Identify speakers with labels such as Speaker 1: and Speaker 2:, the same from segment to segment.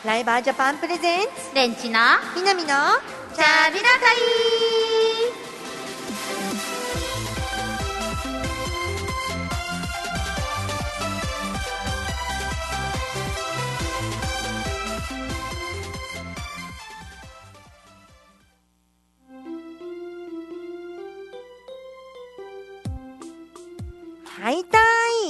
Speaker 1: ライバージャパンプレゼンツ
Speaker 2: レンチの
Speaker 1: みなみの
Speaker 2: チャビラ会。
Speaker 1: はいたい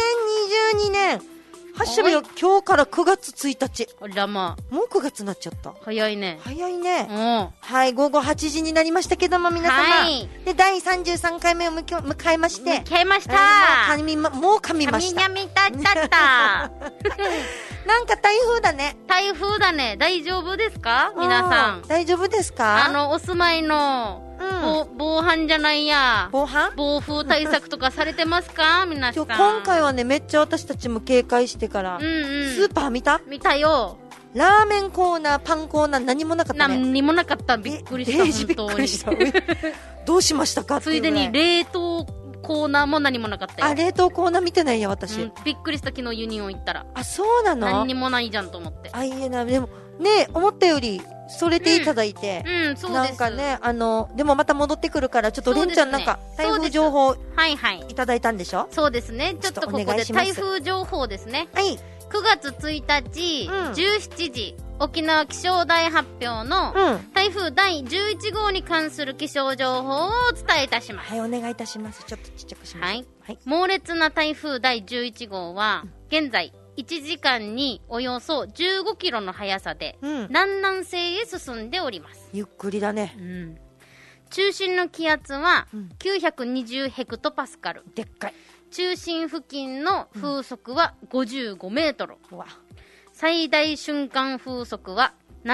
Speaker 1: 2022年ハッシュルよ、今日から9月1日。
Speaker 2: あらま
Speaker 1: あ。もう9月になっちゃった。
Speaker 2: 早いね。
Speaker 1: 早いね。
Speaker 2: うん。
Speaker 1: はい、午後8時になりましたけども、皆様。
Speaker 2: はい。
Speaker 1: で、第33回目を迎えまして。
Speaker 2: 迎えました。
Speaker 1: もう噛みました。
Speaker 2: 噛みたった。
Speaker 1: なんか台風だね。
Speaker 2: 台風だね。大丈夫ですか皆さん。
Speaker 1: 大丈夫ですか？
Speaker 2: お住まいの、防犯じゃないや。
Speaker 1: 防犯？
Speaker 2: 暴風対策とかされてますか皆さん。
Speaker 1: 今回はね、めっちゃ私たちも警戒してから。スーパー見た？
Speaker 2: 見たよ。
Speaker 1: ラーメンコーナー、パンコーナー、何もなかったね。
Speaker 2: 何にもなかった。びっくりした。本当に。
Speaker 1: どうしましたかっていう。
Speaker 2: ついでに冷凍コーナーも何もなかったよ。
Speaker 1: あ、冷凍コーナー見てないや、私。
Speaker 2: びっくりした、昨日ユニオン行ったら。
Speaker 1: あ、そうなの？
Speaker 2: 何にもないじゃんと思って。
Speaker 1: あ、いえな、でも、ね、思ったより、それていただいて。
Speaker 2: そうです。
Speaker 1: なんかね、でもまた戻ってくるから、ちょっとレンちゃんなんか、台風情報、いただいたんでしょ？
Speaker 2: そうですね。ちょっとここで台風情報ですね。
Speaker 1: はい。
Speaker 2: 9月1日、17時、沖縄気象台発表の台風第11号に関する気象情報をお伝えいたします。
Speaker 1: はい、お願いいたします。ちょっとちっちゃくします。はい。
Speaker 2: 猛烈な台風第11号は、現在、1時間におよそ15キロの速さで、南南西へ進んでおります。
Speaker 1: ゆっくりだね。
Speaker 2: 中心の気圧は920ヘクトパスカル。
Speaker 1: でっかい。
Speaker 2: 中心付近の風速は55メートル。最大瞬間風速は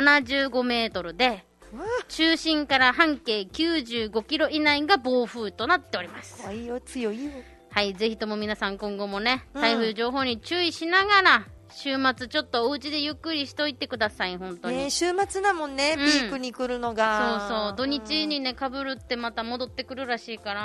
Speaker 2: 75メートルで、中心から半径95キロ以内が暴風となっております。
Speaker 1: 怖いよ、強いよ。
Speaker 2: はい、ぜひとも皆さん今後もね、台風情報に注意しながら、週末ちょっとお家でゆっくりしといてください、本当に。
Speaker 1: 週末だもんね、ピークに来るのが。
Speaker 2: そうそう、土日にね、被るってまた戻ってくるらしいから。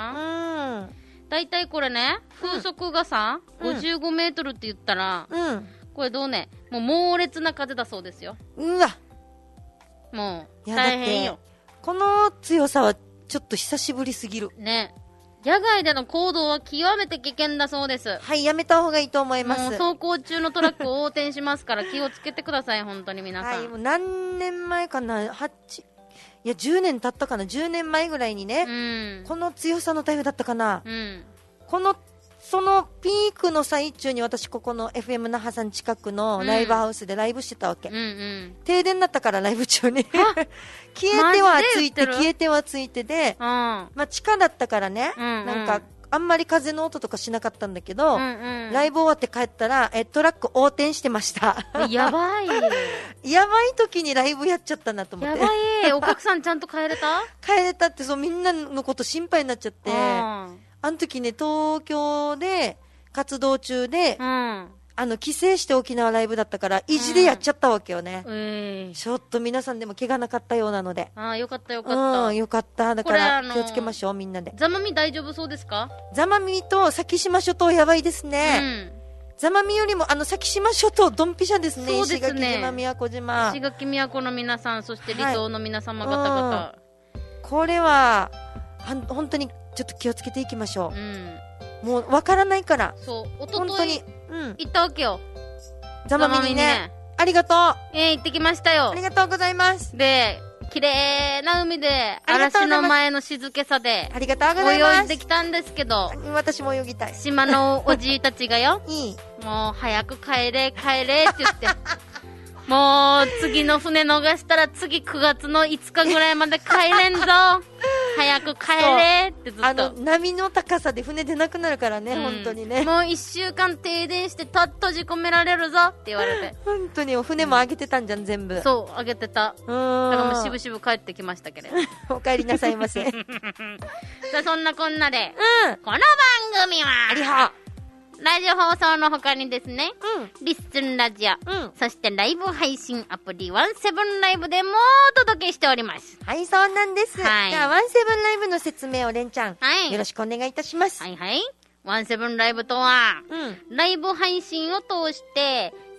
Speaker 2: だいたいこれね、風速がさ、55メートルって言ったら、これどうね、もう猛烈な風だそうですよ。
Speaker 1: うわ。
Speaker 2: もう、大変よ。
Speaker 1: この強さはちょっと久しぶりすぎる。
Speaker 2: ね。野外での行動は極めて危険だそうです。
Speaker 1: はい、やめた方がいいと思います。
Speaker 2: もう走行中のトラックを横転しますから気をつけてください、本当に皆さん。
Speaker 1: はい、もう何年前かな、いや、10年経ったかな、10年前ぐらいにね、この強さの台風だったかな、そのピークの最中に私、ここの FM 那覇さん近くのライブハウスでライブしてたわけ。停電になったから、ライブ中に。消えてはついて、消えてはついてで、まあ、地下だったからね、なんか、あんまり風の音とかしなかったんだけど、ライブ終わって帰ったら、トラック横転してました。
Speaker 2: やばい。
Speaker 1: やばい時にライブやっちゃったなと思って。
Speaker 2: やばい。お客さんちゃんと帰れた？
Speaker 1: 帰れたって、そう、みんなのこと心配になっちゃって、あの時ね、東京で活動中で、帰省して沖縄ライブだったから、意地でやっちゃったわけよね。ちょっと皆さんでも怪我なかったようなので。
Speaker 2: よかったよかった。
Speaker 1: よかった。だから気をつけましょう、みんなで。
Speaker 2: ザマミ大丈夫そうですか？
Speaker 1: ザマミと先島諸島やばいですね。ザマミよりも先島諸島ドンピシャですね。
Speaker 2: そうですね。
Speaker 1: 石垣島、宮古島。
Speaker 2: 石垣宮古の皆さん、そして離島の皆様方々。
Speaker 1: これは、本当にちょっと気をつけていきましょう。もうわからないから。
Speaker 2: そう、おととい行ったわけよ。
Speaker 1: ザマミにね。ありがとう。
Speaker 2: 行ってきましたよ。
Speaker 1: ありがとうございます。
Speaker 2: で、綺麗な海で、嵐の前の静けさで、
Speaker 1: ありがとうございます。
Speaker 2: 泳いできたんですけど、
Speaker 1: 私も泳ぎたい。
Speaker 2: 島のおじいたちがよ、もう早く帰れ、帰れって言って、もう次の船逃したら次9月の5日ぐらいまで帰れんぞ。早く帰れってずっと。
Speaker 1: 波の高さで船出なくなるからね、本当にね。
Speaker 2: もう1週間停電して閉じ込められるぞって言われて。
Speaker 1: 本当にお船も上げてたんじゃん、全部。
Speaker 2: そう、上げてた。だからもうしぶしぶ帰ってきましたけれど。
Speaker 1: お帰りなさいませ。さ
Speaker 2: あそんなこんなで、この番組は、
Speaker 1: ありは
Speaker 2: ラジオ放送の他にですね、リッスンラジオ、そしてライブ配信アプリワンセブンライブでもお届けしております。
Speaker 1: はい、そうなんです。じゃあ、ワンセブンライブの説明をレンちゃん、よろしくお願いいたします。
Speaker 2: はいはい。ワンセブンライブとは、ライブ配信を通して、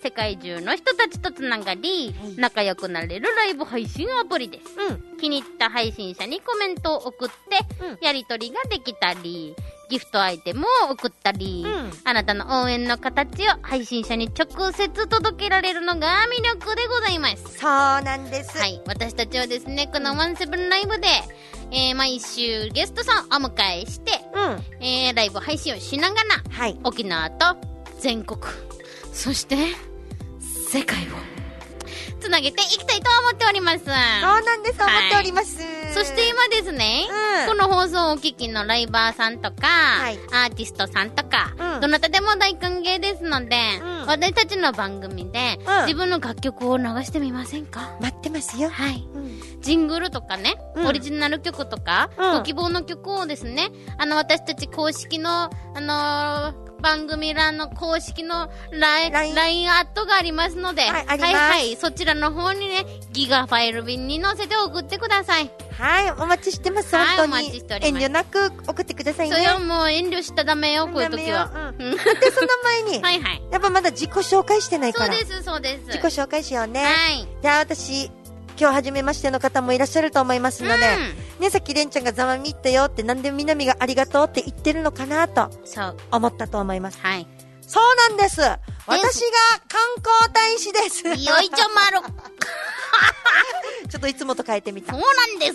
Speaker 2: 世界中の人たちとつながり、仲良くなれるライブ配信アプリです。気に入った配信者にコメントを送って、やり取りができたり、ギフトアイテムを送ったり、あなたの応援の形を配信者に直接届けられるのが魅力でございます。
Speaker 1: そうなんです。
Speaker 2: はい。私たちはですね、このワンセブンライブで、毎週ゲストさんをお迎えして、ライブ配信をしながら、沖縄と全国、そして世界をつなげていきたいと思っております。そう
Speaker 1: なんです、思っております。
Speaker 2: そして今ですね、この放送をお聞きのライバーさんとか、アーティストさんとか、どなたでも大歓迎ですので、私たちの番組で、自分の楽曲を流してみませんか？
Speaker 1: 待ってますよ。
Speaker 2: はい。ジングルとかね、オリジナル曲とか、ご希望の曲をですね、私たち公式の、番組欄の公式のLINE アットがありますので、そちらの方にね、ギガファイル便に載せて送ってください。
Speaker 1: はい、お待ちしてます。本当に。お待ちしております。遠慮なく送ってくださいね。
Speaker 2: それはもう遠慮したらダメよ、こういう時は。
Speaker 1: で、その前に、やっぱまだ自己紹介してないから。
Speaker 2: そうです。
Speaker 1: 自己紹介しようね。じゃあ私、今日初めましての方もいらっしゃると思いますので、ね、さっきレンちゃんがざまみ行ったよってなんでみなみがありがとうって言ってるのかなと思ったと思います。
Speaker 2: はい。
Speaker 1: そうなんです。私が観光大使です。
Speaker 2: よいちょまる。
Speaker 1: ちょっといつもと変えてみた。
Speaker 2: そうなんです。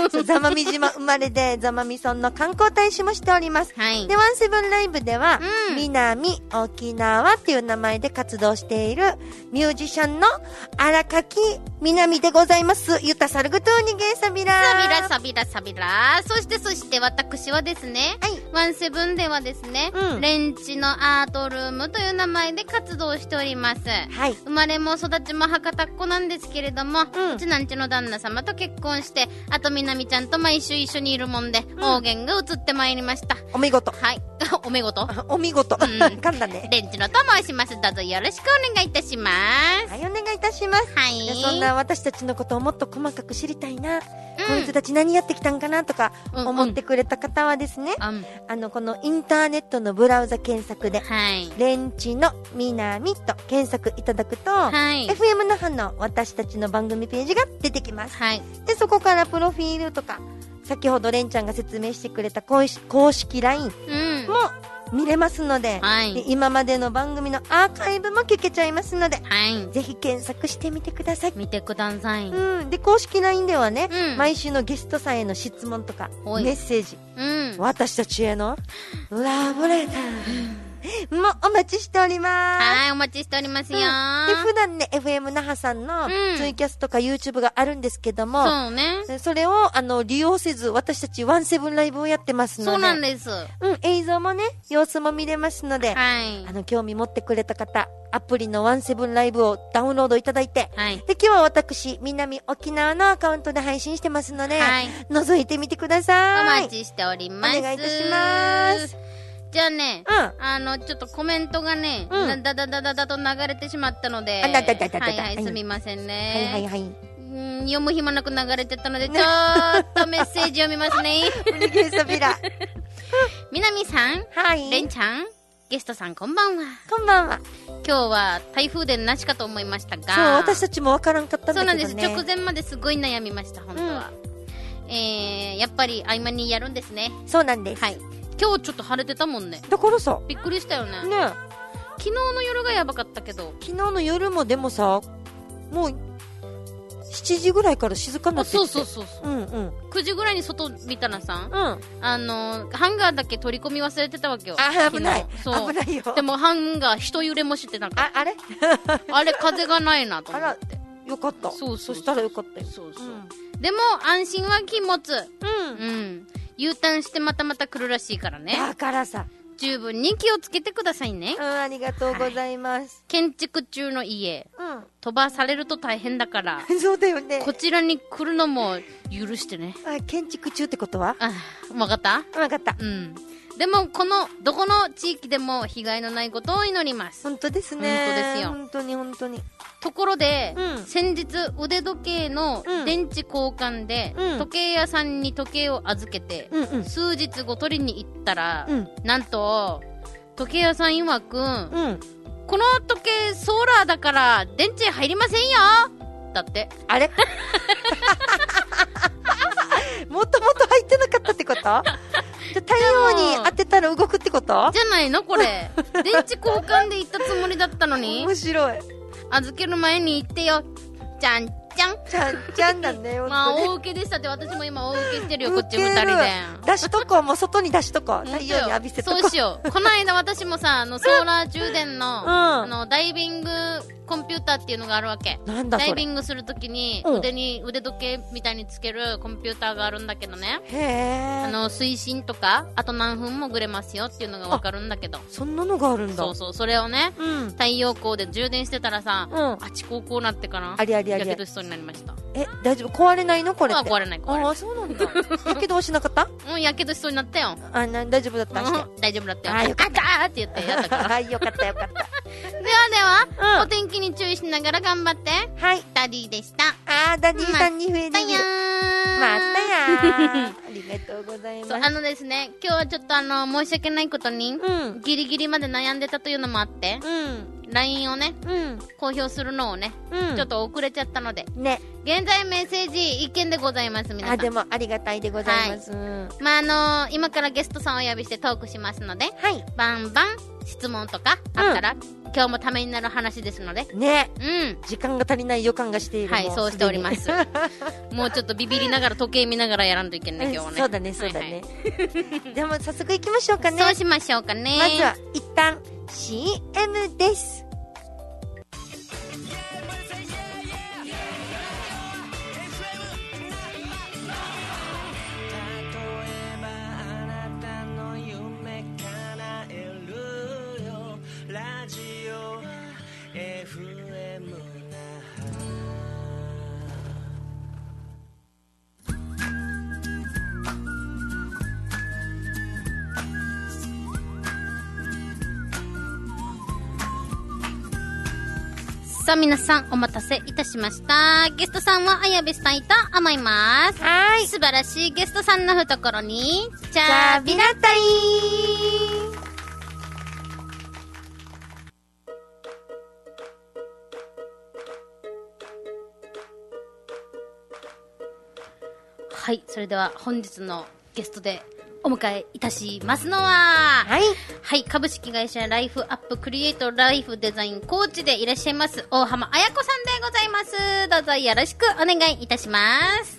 Speaker 1: そう、ざまみ島生まれで、ざまみ村の観光大使もしております。で、ワンセブンライブでは、南沖縄っていう名前で活動しているミュージシャンの荒垣みなみでございます。ゆたさるぐとうにげーさびらー。
Speaker 2: サビラ。そして私はですね、ワンセブンではですね、レンチのアートルームという名前で活動しております。生まれも育ちも博多っ子なんですけれども、うちなんちの旦那様と結婚して、あとみなみちゃんと毎週一緒にいるもんで、方言が移ってまいりました。
Speaker 1: お見事。
Speaker 2: はい。お見事。
Speaker 1: お見事。噛んだね。
Speaker 2: レンチのと申します。どうぞよろしくお願いいたします。
Speaker 1: はい、お願いいたします。そんな私たちのことをもっと細かく知りたいな、こいつたち何やってきたんかなとか思ってくれた方はですね、このインターネットのブラウザ検索で、レンチのみなみと検索いただくと、FM 那覇の私たちの番組ページが出てきます。で、そこからプロフィールとか、先ほどレンちゃんが説明してくれた公式 LINE も見れますので、で今までの番組のアーカイブも聞けちゃいますので、ぜひ検索してみてください。
Speaker 2: 見てください。
Speaker 1: で、公式 LINE ではね、毎週のゲストさんへの質問とか、メッセージ、私たちへのラブレター、もお待ちしております。
Speaker 2: はい、お待ちしておりますよ。
Speaker 1: で、普段ね、FM 那覇さんのツイキャスとか YouTube があるんですけども、
Speaker 2: そうね。
Speaker 1: それを、利用せず、私たちワンセブンライブをやってますので。
Speaker 2: そうなんです。
Speaker 1: 映像もね、様子も見れますので、興味持ってくれた方、アプリのワンセブンライブをダウンロードいただいて、で、今日は私、南沖縄のアカウントで配信してますので、覗いてみてください。
Speaker 2: お待ちしております。
Speaker 1: お願いいたします。
Speaker 2: じゃあね、ちょっとコメントがね、だと流れてしまったので、すみませんね。読む暇なく流れてたので、ちょっとメッセージ読みますね。みなみさん、れんちゃん、ゲストさんこんばんは。
Speaker 1: こんばんは。
Speaker 2: 今日は台風でなしかと思いましたが、
Speaker 1: そう、私たちもわからんかったんだけどね。
Speaker 2: そうなんです。直前まですごい悩みました、本当は。やっぱり合間にやるんですね。
Speaker 1: そうなんです。
Speaker 2: はい。今日ちょっと晴れてたもんね。
Speaker 1: だからさ、
Speaker 2: びっくりしたよね。昨日の夜がやばかったけど。
Speaker 1: 昨日の夜もでもさ、もう7時ぐらいから静かになってきて。
Speaker 2: そう。9時ぐらいに外見たらさ、ハンガーだけ取り込み忘れてたわけよ。
Speaker 1: 危ない。危ないよ。
Speaker 2: でもハンガー一揺れもしてなかった。
Speaker 1: あれ
Speaker 2: あれ風がないなと思って。
Speaker 1: よかった。そしたらよかったよ。でも安心は禁物。U ターンしてまた来るらしいからね。 だからさ、
Speaker 2: 十分に気をつけてくださいね。
Speaker 1: ありがとうございます。
Speaker 2: 建築中の家、飛ばされると大変だから。
Speaker 1: そうだよね。
Speaker 2: こちらに来るのも許してね。
Speaker 1: 建築中ってことは？
Speaker 2: わかった？
Speaker 1: わかった。
Speaker 2: でもどこの地域でも被害のないことを祈ります。
Speaker 1: 本当ですね。
Speaker 2: 本当ですよ。
Speaker 1: 本当に。
Speaker 2: ところで、先日腕時計の電池交換で、時計屋さんに時計を預けて、数日後取りに行ったら、なんと時計屋さん曰く、 この時計ソーラーだから電池入りませんよだって。
Speaker 1: あれもともと入ってなかったってこと？じゃ太陽に当てたら動くってこと？
Speaker 2: じゃないのこれ。電池交換で行ったつもりだったのに。
Speaker 1: 面白い。
Speaker 2: 預ける前に言ってよ。じゃんじゃん
Speaker 1: じゃんじゃんだね。
Speaker 2: まあ大受けでしたって。私も今大受けしてるよ、こっち二人で。
Speaker 1: 出しとこう、もう外に出しとこう。太陽に浴びせとこう。
Speaker 2: そうしよう。この間私もさ、ソーラー充電の、ダイビングコンピューターっていうのがあるわけ。
Speaker 1: なんだそれ。
Speaker 2: ダイビングするときに、腕時計みたいにつけるコンピューターがあるんだけどね。
Speaker 1: へー。
Speaker 2: 水深とか、あと何分もぐれますよっていうのがわかるんだけど。
Speaker 1: そんなのがあるんだ。
Speaker 2: そうそう。それをね、太陽光で充電してたらさ、あちこうなってかな。
Speaker 1: ありありあり。
Speaker 2: やけどしそうになりました。
Speaker 1: 大丈夫？壊れないのこれって。
Speaker 2: 壊れない、壊れない。
Speaker 1: あ、そうなんだ。やけどはしなかった？
Speaker 2: やけどしそうになったよ。
Speaker 1: 大丈夫だったして。
Speaker 2: 大丈夫だったよ。よかったって言ってやったから。
Speaker 1: よかったよかった。
Speaker 2: では、お天気に注意しながら頑張って。はい。ダディでした。
Speaker 1: ダディさんに増える。またやー。ありがとうございます。
Speaker 2: ですね、今日はちょっと申し訳ないことに、ギリギリまで悩んでたというのもあって、LINE をね、公表するのをね、ちょっと遅れちゃったので、ね。現在メッセージ一件でございます、皆さん。
Speaker 1: でもありがたいでございます。
Speaker 2: まあ今からゲストさんをお呼びしてトークしますので、バンバン質問とかあったら、今日もためになる話ですので。ね。
Speaker 1: 時間が足りない予感がしている。
Speaker 2: はい、そうしております。もうちょっとビビりながら時計見ながらやらんといけない、今日はね。
Speaker 1: そうだね、そうだね。でも早速行きましょうかね。
Speaker 2: そうしましょうかね。
Speaker 1: まずは一旦 CM です。
Speaker 2: さあ皆さんお待たせいたしました。ゲストさんは綾部さんと思います。
Speaker 1: はい。
Speaker 2: 素晴らしいゲストさんの懐にチャビラタイ。はい、それでは本日のゲストでお迎えいたしますのは、はい、株式会社ライフアップクリエイトライフデザインコーチでいらっしゃいます大浜彩子さんでございます。どうぞよろしくお願いいたします。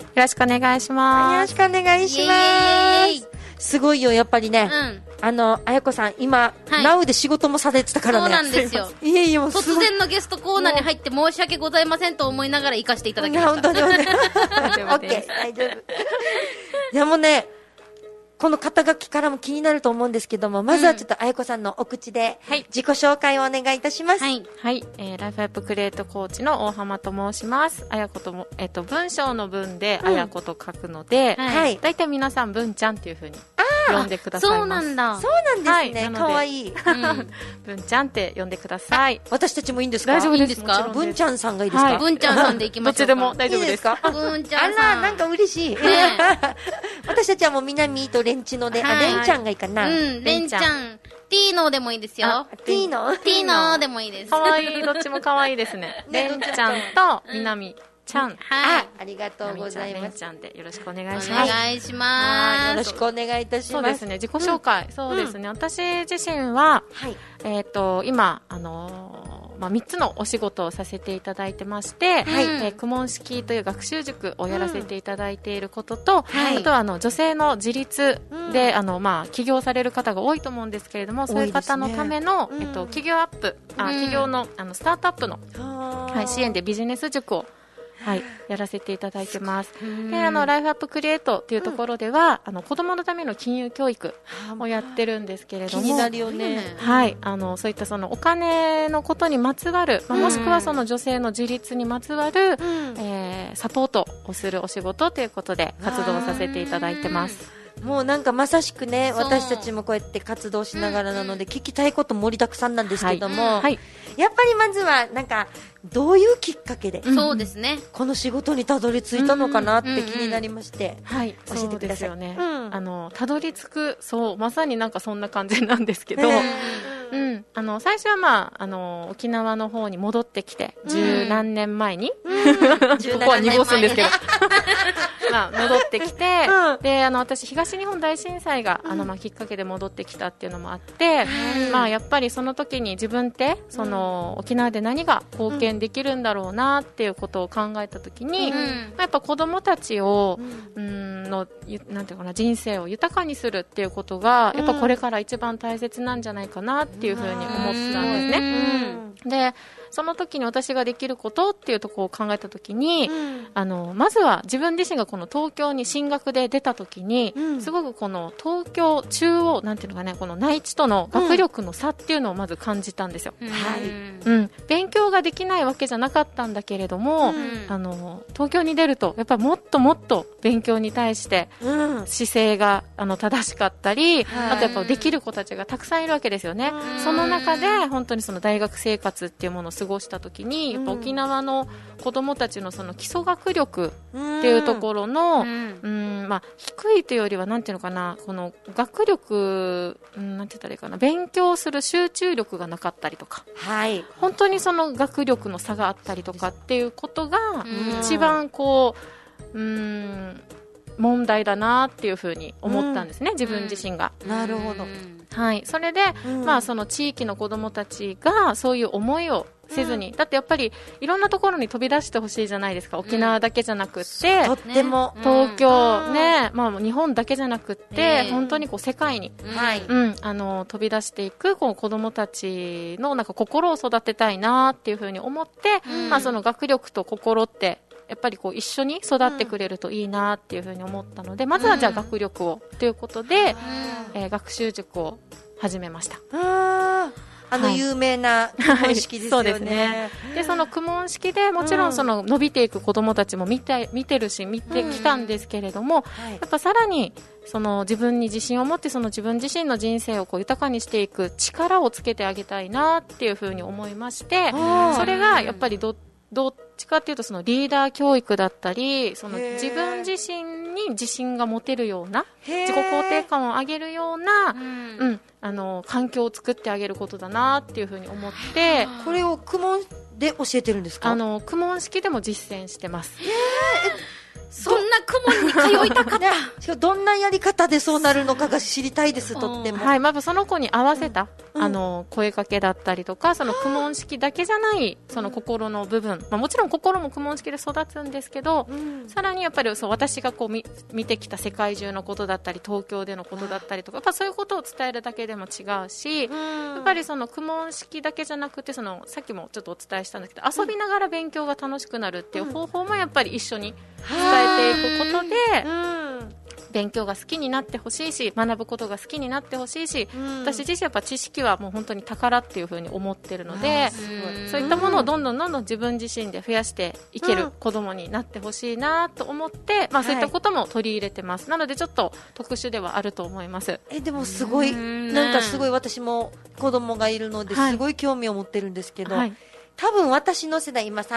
Speaker 3: よろしくお願いします。
Speaker 1: よろしくお願いします。すごいよ、やっぱりね。彩子さん、今、ナウで仕事もされてたからね。
Speaker 2: そうなんですよ。
Speaker 1: いえいえ、もう
Speaker 2: 突然のゲストコーナーに入って申し訳ございませんと思いながら行かせていただきました。
Speaker 1: 本当にね。大丈夫です。大丈夫。でもね、この肩書きからも気になると思うんですけども、まずはちょっと彩子さんのお口で自己紹介をお願いいたします。
Speaker 3: はい。ライフアップクリエイトコーチの大浜と申します。彩子とも、文章の文で彩子と書くので、だいたい皆さん文ちゃんっていう風に呼んでくださいます。
Speaker 2: そうなんだ。
Speaker 1: そうなんですね。かわいい。
Speaker 3: 文ちゃんって呼んでください。
Speaker 1: 私たちもいいんですか？
Speaker 3: 大丈夫です。
Speaker 2: いいんですか？
Speaker 1: 文ちゃんさんがいいですか？
Speaker 2: 文ちゃんさんで行きましょうか。
Speaker 3: どっちでも大丈夫ですか？
Speaker 2: 文ちゃんさん。
Speaker 1: なんか嬉しい。私たちはもう南とレンチノで、レンちゃんがいいかな。
Speaker 2: レンちゃん。ティーノでもいいですよ。
Speaker 1: ティー
Speaker 2: ノでもいいです。
Speaker 3: かわいい。どっちもかわいいですね。レンちゃんと南ちゃん。
Speaker 1: はい。ありがとうございます。
Speaker 3: レンちゃんでよろしくお願いします。
Speaker 2: お願いします。
Speaker 1: よろしくお願いいたします。
Speaker 3: そうですね。自己紹介。そうですね。私自身は、今、3つのお仕事をさせていただいてまして、公文式という学習塾をやらせていただいていることと、あとは女性の自立で、起業される方が多いと思うんですけれども、そういう方のための、企業アップ、企業のスタートアップの、支援でビジネス塾をやらせていただいてます。で、ライフアップクリエイトっていうところでは、子供のための金融教育をやってるんですけれども、
Speaker 1: 気になるよね。
Speaker 3: はい、そういったそのお金のことにまつわる、もしくはその女性の自立にまつわる、サポートをするお仕事ということで活動させていただいてます。
Speaker 1: もうなんかまさしくね、私たちもこうやって活動しながらなので、聞きたいこと盛りだくさんなんですけども、やっぱりまずはなんかどういうきっかけで、
Speaker 2: そうですね、
Speaker 1: この仕事にたどり着いたのかなって気になりまして、教えてください。
Speaker 3: たどり着く、そうまさになんかそんな感じなんですけど、 最初は沖縄の方に戻ってきて、十何年前に、ここは濁すんですけど、戻ってきて、で、私、東日本大震災が、きっかけで戻ってきたっていうのもあって、やっぱりその時に自分って、沖縄で何が貢献できるんだろうなっていうことを考えた時に、やっぱ子供たちを、なんていうかな、人生を豊かにするっていうことが、やっぱこれから一番大切なんじゃないかなっていうふうに思ったんですね。で、その時に私ができることっていうところを考えた時に、まずは自分自身がこの東京に進学で出た時に、すごくこの東京中央、なんていうのかね、この内地との学力の差っていうのをまず感じたんですよ。勉強ができないわけじゃなかったんだけれども、東京に出るとやっぱりもっともっと勉強に対して姿勢が正しかったり、あとやっぱできる子たちがたくさんいるわけですよね。その中で本当にその大学生活っていうものを過ごした時に、やっぱ沖縄の子どもたちのその基礎学力っていうところの、低いというよりはなんていうのかな、この学力、なんて言ったらいいかな、勉強する集中力がなかったりとか、本当にその学力の差があったりとかっていうことが一番こう、問題だなっていうふうに思ったんですね、自分自身が。
Speaker 1: なるほど。
Speaker 3: それで、その地域の子どもたちがそういう思いをせずに、だってやっぱりいろんなところに飛び出してほしいじゃないですか。沖縄だけじゃなくって、
Speaker 1: とっても
Speaker 3: 東京ね、日本だけじゃなくって、本当にこう世界に、飛び出していくこう子どもたちのなんか心を育てたいなっていうふうに思って、その学力と心ってやっぱりこう一緒に育ってくれるといいなっていうふうに思ったので、まずはじゃあ学力をということで、学習塾を始めました。
Speaker 1: 有名な公文式ですよね。そうですね。
Speaker 3: で、その公文式でもちろんその伸びていく子どもたちも見てるし見てきたんですけれども、やっぱさらにその自分に自信を持って、その自分自身の人生をこう豊かにしていく力をつけてあげたいなっていうふうに思いまして、それがやっぱりどっちかっていうとそのリーダー教育だったり、その自分自身に自信が持てるような、自己肯定感を上げるような、環境を作ってあげることだなっていうふうに思って、
Speaker 1: これを公文で教えてるんですか？
Speaker 3: 公文式でも実践してます。
Speaker 2: そんな公文に通いたかった。
Speaker 1: どんなやり方でそうなるのかが知りたいです、とっても。
Speaker 3: その子に合わせた、声かけだったりとか、その公文式だけじゃないその心の部分、もちろん心も公文式で育つんですけど、さらにやっぱり私がこう見てきた世界中のことだったり、東京でのことだったりとか、やっぱそういうことを伝えるだけでも違うし、やっぱりその公文式だけじゃなくて、そのさっきもちょっとお伝えしたんですけど、遊びながら勉強が楽しくなるっていう方法もやっぱり一緒に伝えていくことで、勉強が好きになってほしいし、学ぶことが好きになってほしいし、私自身やっぱ知識はもう本当に宝っていう風に思ってるので、そういったものをどんどん自分自身で増やしていける子供になってほしいなと思って、そういったことも取り入れてます。なのでちょっと特殊ではあると思います。
Speaker 1: でもすごい、なんかすごい、私も子供がいるのですごい興味を持ってるんですけど、多分私の世代、今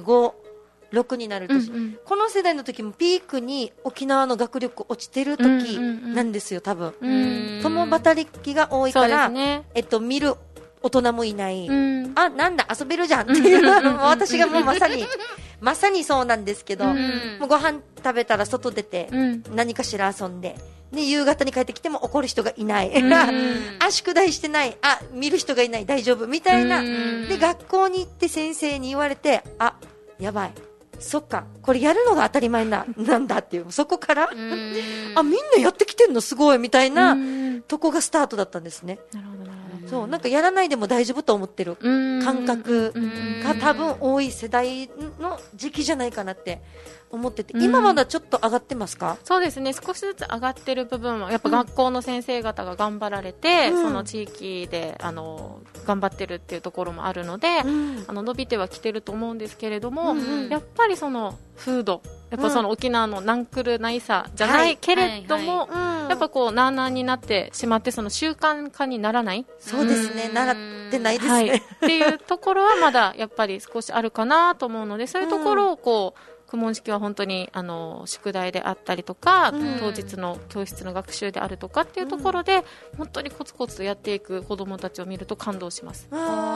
Speaker 1: 35、6になる年、この世代の時もピークに沖縄の学力落ちてる時なんですよ、多分。共働きが多いから、見る大人もいない、なんだ遊べるじゃんっていう私がもうまさにそうなんですけど、もうご飯食べたら外出て、何かしら遊んで、夕方に帰ってきても怒る人がいない、宿題してない、見る人がいない、大丈夫みたいな。で、学校に行って先生に言われて、やばい、そっか、これやるのが当たり前なんだっていう、そこからみんなやってきてんのすごいみたいなとこがスタートだったんですね。
Speaker 3: なるほど。
Speaker 1: そう、なんかやらないでも大丈夫と思ってる感覚が多分多い世代の時期じゃないかなって思ってて、今まだちょっと上がってますか？
Speaker 3: そうですね、少しずつ上がってる部分はやっぱ学校の先生方が頑張られて、その地域で頑張ってるっていうところもあるので、伸びてはきてると思うんですけれども、やっぱりその風土、やっぱその沖縄のナンクルナイサじゃないけれども、やっぱこうなあなあになってしまって、その習慣化にならない、
Speaker 1: そうですね、習ってないですね、
Speaker 3: っていうところはまだやっぱり少しあるかなと思うので、そういうところをこう公文式は本当に宿題であったりとか、当日の教室の学習であるとかっていうところで、本当にコツコツとやっていく子どもたちを見ると感動します。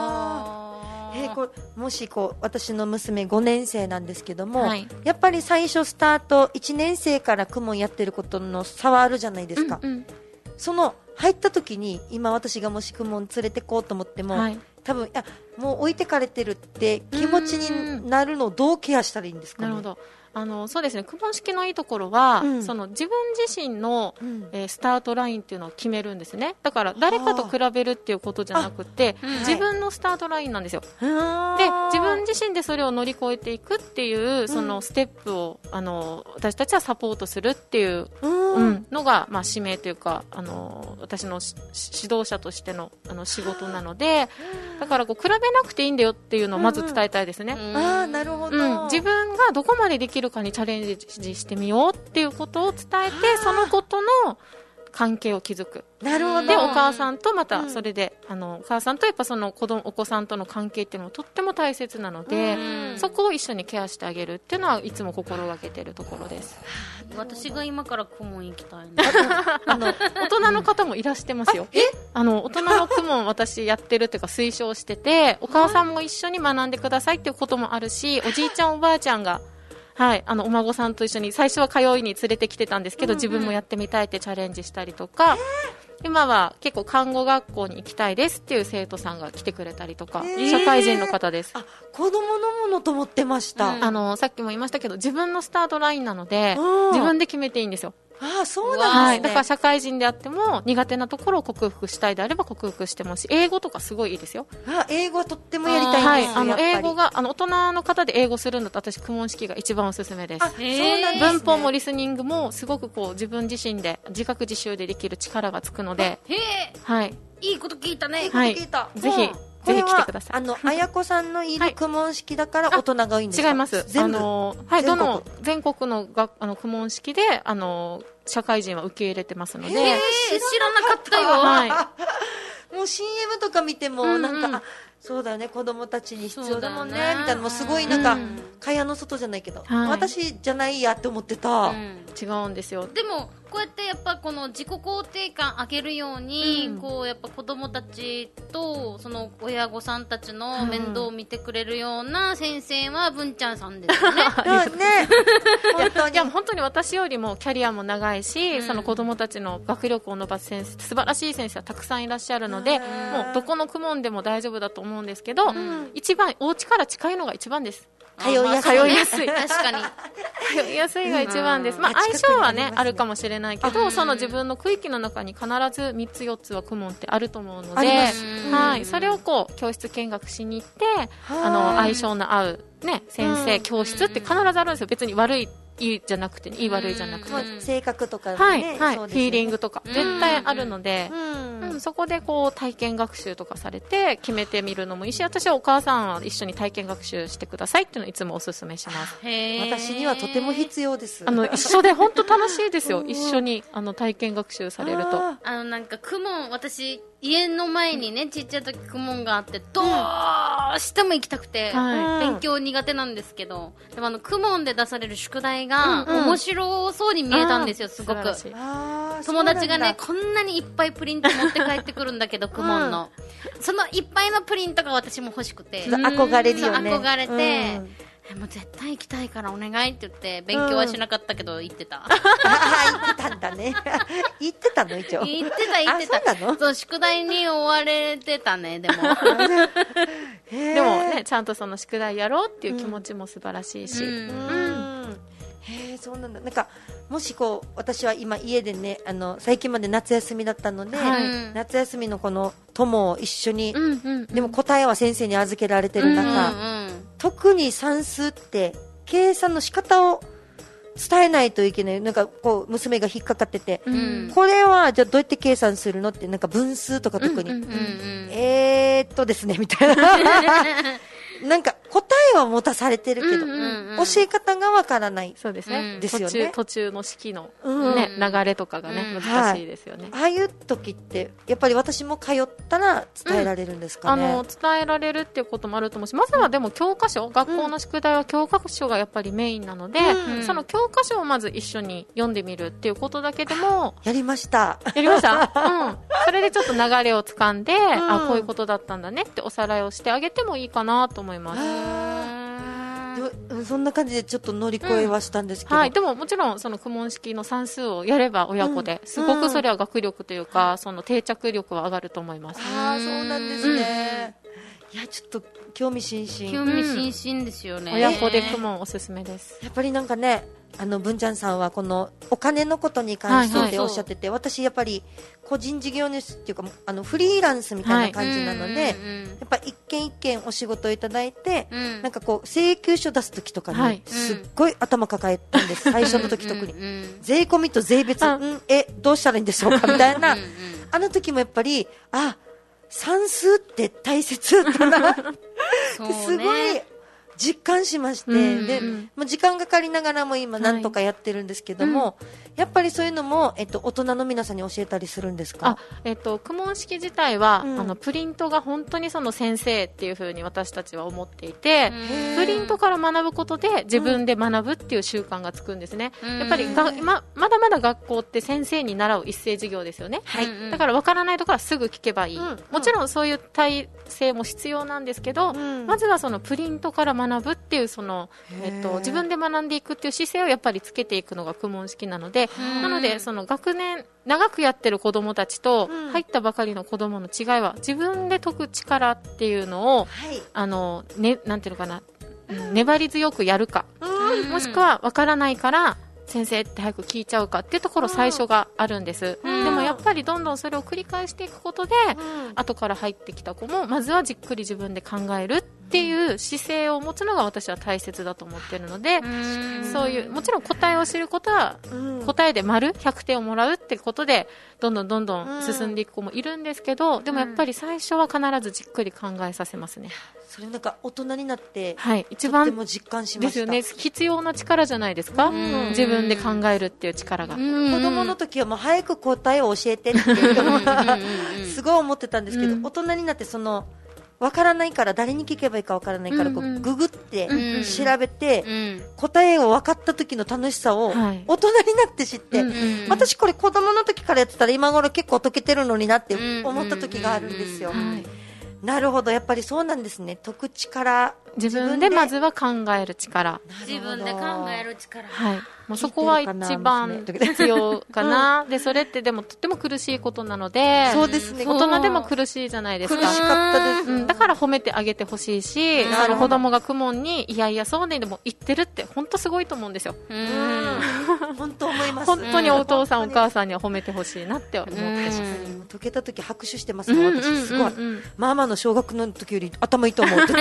Speaker 1: もし私の娘5年生なんですけども、やっぱり最初スタート1年生から公文やってることの差はあるじゃないですか。その入った時に今私がもし公文連れてこうと思っても、多分もう置いてかれてるって気持ちになるのをどうケアしたらいいんですかね。
Speaker 3: なるほど。そうですね、公文式のいいところは、その自分自身の、スタートラインっていうのを決めるんですね。だから誰かと比べるっていうことじゃなくて、自分のスタートラインなんですよ。で、自分自身でそれを乗り越えていくっていうそのステップを私たちはサポートするっていう、のが、使命というか私の指導者としての仕事なので、だから比べなくていいんだよっていうのをまず伝えたいですね。
Speaker 1: なるほど。
Speaker 3: 自分がどこまでできるかにチャレンジしてみようっていうことを伝えて、そのことの関係を築く。
Speaker 1: なるほど。
Speaker 3: で、お母さんとまたそれで、お母さんとやっぱそのお子さんとの関係っていうのもとっても大切なので、そこを一緒にケアしてあげるっていうのはいつも心がけているところです。
Speaker 2: 私が今から公文行きたい
Speaker 3: 大人の方もいらしてますよ。大人の公文私やってるっていうか推奨してて、お母さんも一緒に学んでくださいっていうこともあるし、おじいちゃんおばあちゃんがお孫さんと一緒に最初は通いに連れてきてたんですけど、自分もやってみたいってチャレンジしたりとか、今は結構看護学校に行きたいですっていう生徒さんが来てくれたりとか、社会人の方です。
Speaker 1: 子供のものと思ってました。
Speaker 3: さっきも言いましたけど、自分のスタートラインなので、自分で決めていいんですよ。
Speaker 1: そうなんですね。
Speaker 3: だから社会人であっても苦手なところを克服したいであれば克服してもし、英語とかすごいいいですよ。
Speaker 1: 英語はとってもやりたいんです。
Speaker 3: 英語が大人の方で英語するんだと私公文式が一番おすすめです。
Speaker 1: そうなんですね。
Speaker 3: 文法もリスニングもすごく自分自身で自覚自習でできる力がつくので、
Speaker 2: いいこと聞いたね。
Speaker 3: ぜひぜひ来てください。
Speaker 1: 綾子さんのいる公文式だから大人がいいんですか？
Speaker 3: 違います。
Speaker 1: 全部
Speaker 3: 全国の公文式で社会人は受け入れてますので。
Speaker 2: 知らなかった
Speaker 1: よ。もう CM とか見てもなんか、そうだね、子供たちに必要だもんねみたいな、もうすごいなんか蚊帳の外じゃないけど、私じゃないやって思ってた。
Speaker 3: 違うんですよ。
Speaker 2: でもこうやってやっぱこの自己肯定感上げるように、やっぱ子供たちとその親御さんたちの面倒を見てくれるような先生は文ちゃんさんですよね。
Speaker 3: 本当に私よりもキャリアも長いし、その子供たちの学力を伸ばす先生、素晴らしい先生はたくさんいらっしゃるので、もうどこの公文でも大丈夫だと思うんですけど、一番お家から近いのが一番です。
Speaker 1: 通いやすい。
Speaker 2: 確かに
Speaker 3: 通いやすいが一番です。相性はねあるかもしれないけど、その自分の区域の中に必ず3つ4つは公文ってあると思うので、それを教室見学しに行って、相性の合う先生、教室って必ずあるんですよ。別に悪いいいじゃなくて、いい悪いじゃなくて、
Speaker 1: 性格とかね、
Speaker 3: フィーリングとか絶対あるので、そこで体験学習とかされて決めてみるのもいいし、私はお母さんは一緒に体験学習してくださいっていうのをいつもおすすめします。
Speaker 1: 私にはとても必要です。
Speaker 3: 一緒で本当楽しいですよ。一緒に体験学習されると。
Speaker 2: なんか公文、私家の前にね、ちっちゃい時公文があってどうしても行きたくて、勉強苦手なんですけど、でも公文で出される宿題が面白そうに見えたんですよ。すごく友達がね、こんなにいっぱいプリント持って帰ってくるんだけど公文のそのいっぱいのプリントが私も欲しくて、
Speaker 1: 憧れるよね。
Speaker 2: 憧れて、もう絶対行きたいからお願いって言って勉強はしなかったけど行ってた。
Speaker 1: 行ってたんだね。行ってたの一応。
Speaker 2: 行ってた。そう、宿題に追われてたね。でも
Speaker 3: でもね、ちゃんとその宿題やろうっていう気持ちも素晴らしいし。
Speaker 1: そうなんだ。なんかもし私は今家でね、最近まで夏休みだったので、夏休みのこの友を一緒に、でも答えは先生に預けられてる中、特に算数って計算の仕方を伝えないといけない。なんか娘が引っかかってて、これはじゃあどうやって計算するのって、なんか分数とか特に、ですねみたいな。なんか答えは持たされてるけど、教え方がわからない。
Speaker 3: そうですね。
Speaker 1: ですよね。
Speaker 3: 途中の式のね、流れとかがね、難しいですよね。
Speaker 1: ああいう時って、やっぱり私も通ったら伝えられるんですかね。
Speaker 3: 伝えられるっていうこともあると思うし、まずはでも教科書、学校の宿題は教科書がやっぱりメインなので、その教科書をまず一緒に読んでみるっていうことだけでも、
Speaker 1: やりました。
Speaker 3: やりましたそれでちょっと流れをつかんで、こういうことだったんだねっておさらいをしてあげてもいいかなと思います。
Speaker 1: そんな感じでちょっと乗り越えはしたんですけど、
Speaker 3: でももちろんその公文式の算数をやれば親子ですごくそれは学力というか、その定着力は上がると思います。
Speaker 1: そうなんですね。いやちょっと興味津々。
Speaker 2: 興味津々ですよね。
Speaker 3: 親子で公文おすすめです。
Speaker 1: やっぱりなんかね、文ちゃんさんはこのお金のことに関しておっしゃってて、私やっぱり個人事業主っていうかフリーランスみたいな感じなので、やっぱ一件一件お仕事をいただいて、なんかこう請求書出す時とかにすっごい頭抱えたんです、最初の時特に、税込みと税別、どうしたらいいんでしょうかみたいなあの時もやっぱり算数って大切だなすごい実感しまして、でもう時間がかかりながらも今なんとかやってるんですけども、やっぱりそういうのも、大人の皆さんに教えたりするんですか？
Speaker 3: 公文式自体は、プリントが本当にその先生っていう風に私たちは思っていて、プリントから学ぶことで自分で学ぶっていう習慣がつくんですね。やっぱりまだまだ学校って先生に習う一斉授業ですよね。だから分からないところはすぐ聞けばいい。もちろんそういう体制も必要なんですけど、まずはそのプリントから学ぶっていうその、自分で学んでいくっていう姿勢をやっぱりつけていくのが公文式なので、なのでその学年長くやってる子どもたちと入ったばかりの子どもの違いは、自分で解く力っていうのを、なんていうのかな、粘り強くやるか、もしくは分からないから先生って早く聞いちゃうかっていうところ最初があるんです、でもやっぱりどんどんそれを繰り返していくことで、後から入ってきた子もまずはじっくり自分で考えるっていう姿勢を持つのが私は大切だと思っているので、そういうもちろん答えを知ることは、答えで丸100点をもらうってことでどんどん進んでいく子もいるんですけど、でもやっぱり最初は必ずじっくり考えさせますね。
Speaker 1: それなんか大人になって、
Speaker 3: 一番
Speaker 1: とても実感しました。
Speaker 3: ですよね。必要な力じゃないですか、自分で考えるっていう力が。
Speaker 1: 子供の時はもう早く答えを教えてってすごい思ってたんですけど、大人になってその分からないから誰に聞けばいいか分からないから、こうググって調べて、答えを分かった時の楽しさを大人になって知って、私これ子供の時からやってたら今頃結構解けてるのになって思った時があるんですよ。なるほど、やっぱりそうなんですね。解く力、
Speaker 3: 自分でまずは考える力、
Speaker 2: 自分で考える力、
Speaker 3: もうそこは一番必要かな、でそれってでもとっても苦しいことなので、
Speaker 1: そうですね、
Speaker 3: 大人でも苦しいじゃないですか。
Speaker 1: 苦しかったです、
Speaker 3: だから褒めてあげてほしいし、その子供が公文にいやいやそうねでも言ってるって本当すごいと思うんですよ。
Speaker 1: 本当思います。
Speaker 3: 本当にお父さんお母さんには褒めてほしいなって思ってます。
Speaker 1: 解けた時拍手してますね、私すごい、ママの小学の時より頭いいと思うって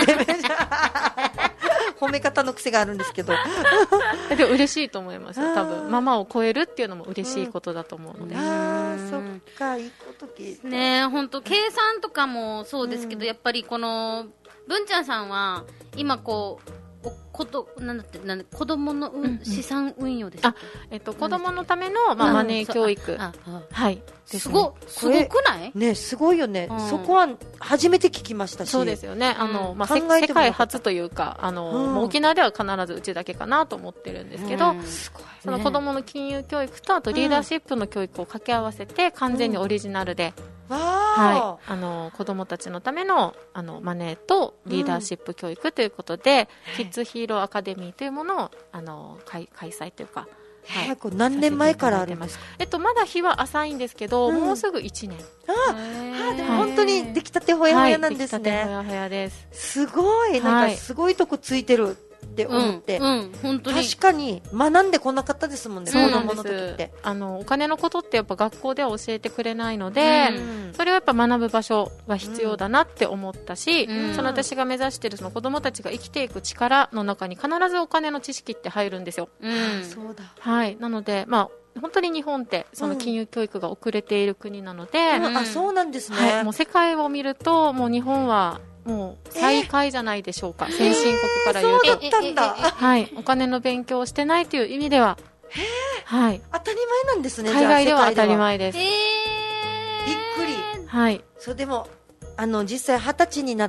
Speaker 1: 褒め方の癖があるんですけど
Speaker 3: でも嬉しいと思いますよ。多分ママを超えるっていうのも嬉しいことだと思うので、
Speaker 1: そっか、いいこと聞いた
Speaker 2: ね。本当計算とかもそうですけど、やっぱりこの文ちゃんさんは今こうなんだって子供の資産運用ですか？
Speaker 3: 子供のためのマネー教育、
Speaker 2: すごくない
Speaker 1: ね、すごいよね、そこは初めて聞きましたし。
Speaker 3: そうですよね。世界初というか、もう沖縄では必ずうちだけかなと思ってるんですけど、その子供の金融教育とあとリーダーシップの教育を掛け合わせて完全にオリジナルで、子供たちのためのマネーとリーダーシップ教育ということで、キッズヒーローアカデミーというものを開催というか、
Speaker 1: 何年前からありますか？
Speaker 3: まだ日は浅いんですけど、もうすぐ1年。
Speaker 1: でも本当に出来たてほやほやなんですね。
Speaker 3: 出来たてほやほやです。
Speaker 1: すごい、なんかすごいとこついてるって思って、
Speaker 2: 本当に
Speaker 1: 確かに学んでこなかったですもんね、子供の時って。
Speaker 3: お金のことってやっぱ学校では教えてくれないので、それをやっぱ学ぶ場所は必要だなって思ったし、その私が目指しているその子供たちが生きていく力の中に必ずお金の知識って入るんですよ。
Speaker 1: そうだ。
Speaker 3: なので、本当に日本ってその金融教育が遅れている国なので、
Speaker 1: そうなんですね。
Speaker 3: もう世界を見るともう日本はもう最下位じゃないでしょうか、先進国から言うと。
Speaker 1: そうだったんだ。
Speaker 3: はい、お金の勉強をしてないという意味では、はい、
Speaker 1: 当たり前なんですね。
Speaker 3: 海外では当たり前です。
Speaker 1: びっくり。
Speaker 3: はい。
Speaker 1: そう、でも実際20歳になって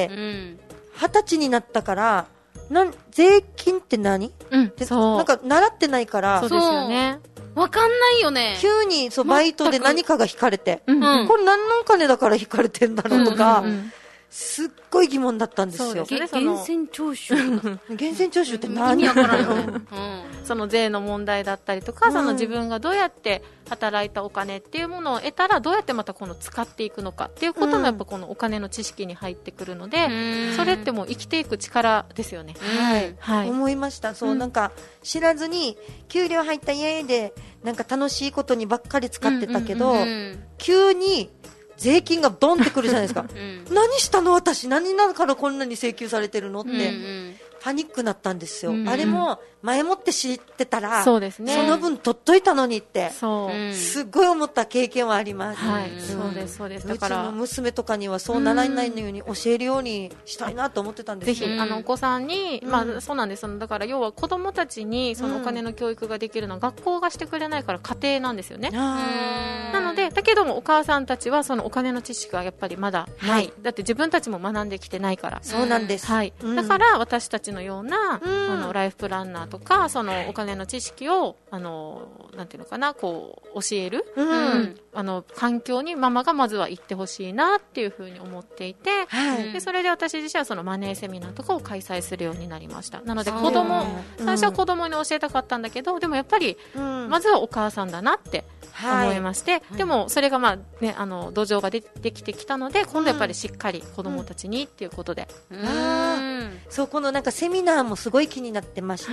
Speaker 1: 、20歳になったから税金って何？そう。なんか習ってないから。
Speaker 3: そうですよね。
Speaker 2: わかんないよね。
Speaker 1: 急にバイトで何かが引かれて、これ何のお金だから引かれてんだろうとか、すっごい疑問だったんですよ。
Speaker 2: 源泉徴収。
Speaker 1: 源泉徴収って何？
Speaker 2: 意味わからん。
Speaker 3: その税の問題だったりとか、その自分がどうやって働いたお金っていうものを得たらどうやってまたこの使っていくのかっていうこともやっぱこのお金の知識に入ってくるので、それってもう生きていく力ですよね。
Speaker 1: はい、思いました。そう、なんか知らずに給料入った家でなんか楽しいことにばっかり使ってたけど、急に税金がドンってくるじゃないですか。何したの私、何だからこんなに請求されてるのって、パニックなったんですよ。あれも前もって知ってたら、そうですね、その分取っといたのにって、すっごい思った経験はあります。
Speaker 3: はい、そうです、そうです。
Speaker 1: だからうちの娘とかにはそうならないように教えるようにしたいなと思ってたんですよ。
Speaker 3: ぜひお子さんに、そうなんです。だから要は子供たちにそのお金の教育ができるのは学校がしてくれないから家庭なんですよね。なのでだけどもお母さんたちはそのお金の知識がやっぱりまだない。だって自分たちも学んできてないから。
Speaker 1: そうなんです。
Speaker 3: はい。だから私たちのようなライフプランナーとかそのお金の知識をなんていうのかな、こう教える、環境にママがまずは行ってほしいなっていうふうに思っていて、でそれで私自身はそのマネーセミナーとかを開催するようになりました。なので最初は子供に教えたかったんだけど、でもやっぱりまずはお母さんだなって思いまして、でもそれが土壌ができてきたので、今度やっぱりしっかり子供たちにっていうことで、
Speaker 1: そうこのなんかセミナーもすごい気になってまして、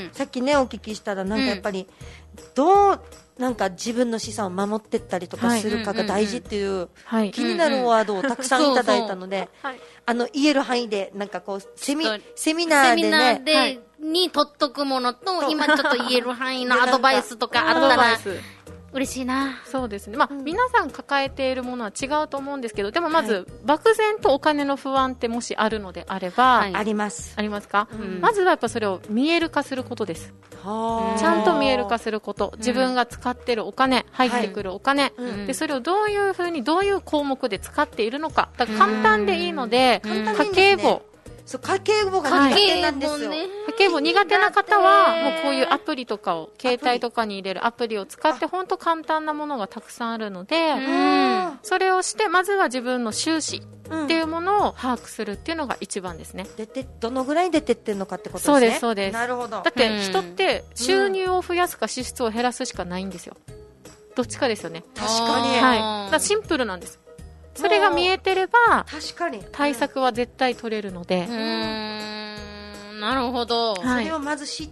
Speaker 1: さっきねお聞きしたらなんかやっぱりどうなんか自分の資産を守っていったりとかするかが大事っていう気になるワードをたくさんいただいたので、言える範囲でなんかこうセミナーでね
Speaker 2: に取っとくものと、今ちょっと言える範囲のアドバイスとかあったら嬉しいな。
Speaker 3: そうですね。皆さん抱えているものは違うと思うんですけど、でもまず、漠然とお金の不安ってもしあるのであれば、
Speaker 1: あります。
Speaker 3: ありますか？まずはやっぱそれを見える化することです。ちゃんと見える化すること。自分が使っているお金、入ってくるお金、でそれをどういうふうにどういう項目で使っているのか。だから簡単でいいので、家計簿。
Speaker 1: そう、家計簿が苦手なんですよ。
Speaker 3: 家計簿苦手な方はもうこういうアプリとかを携帯とかに入れるアプリを使って本当簡単なものがたくさんあるので、それをしてまずは自分の収支っていうものを把握するっていうのが一番ですね。
Speaker 1: どのぐらい出てってるのかってことですね。
Speaker 3: そうですそうです。
Speaker 1: なるほど。
Speaker 3: だって人って収入を増やすか支出を減らすしかないんですよ。どっちかですよね。
Speaker 1: 確かに。
Speaker 3: はい。だからシンプルなんです。それが見えてれば
Speaker 1: 確かに
Speaker 3: 対策は絶対取れるので、
Speaker 2: なるほど、
Speaker 1: それをまず知って、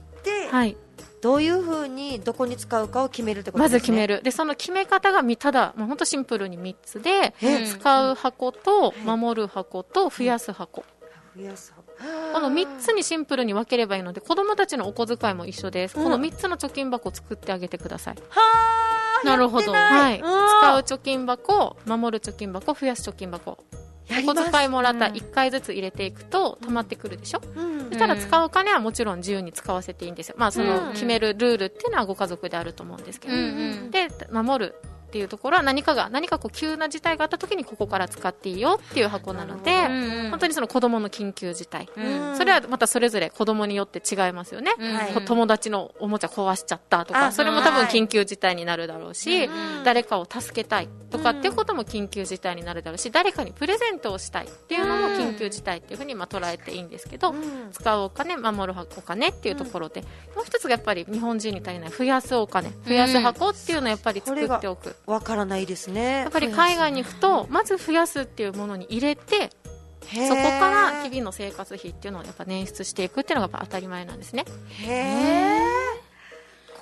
Speaker 1: どういうふうにどこに使うかを決めるってことですね。
Speaker 3: まず決める。でその決め方がただもう本当シンプルに3つで、使う箱と守る箱と増やす箱、この3つにシンプルに分ければいいので、子供たちのお小遣いも一緒です。この3つの貯金箱を作ってあげてください。
Speaker 2: なるほど。
Speaker 3: はい。使う貯金箱、守る貯金箱、増やす貯金箱。お小遣いもらったら1回ずつ入れていくと溜まってくるでしょ。そしたら使うお金はもちろん自由に使わせていいんですよ。その決めるルールっていうのはご家族であると思うんですけど。で、守るっていうところは何かこう急な事態があった時にここから使っていいよっていう箱なので、本当にその子供の緊急事態、それはまたそれぞれ子供によって違いますよね。友達のおもちゃ壊しちゃったとか、それも多分緊急事態になるだろうし、誰かを助けたいとかっていうことも緊急事態になるだろうし、誰かにプレゼントをしたいっていうのも緊急事態っていうふうに捉えていいんですけど、使うお金、守るお金っていうところで、もう一つがやっぱり日本人に足りない増やすお金、増やす箱っていうのをやっぱり作っておく。
Speaker 1: わからないですね。
Speaker 3: やっぱり海外に行くとまず増やすっていうものに入れて、そこから日々の生活費っていうのをやっぱ捻出していくっていうのがやっぱ当たり前なんですね。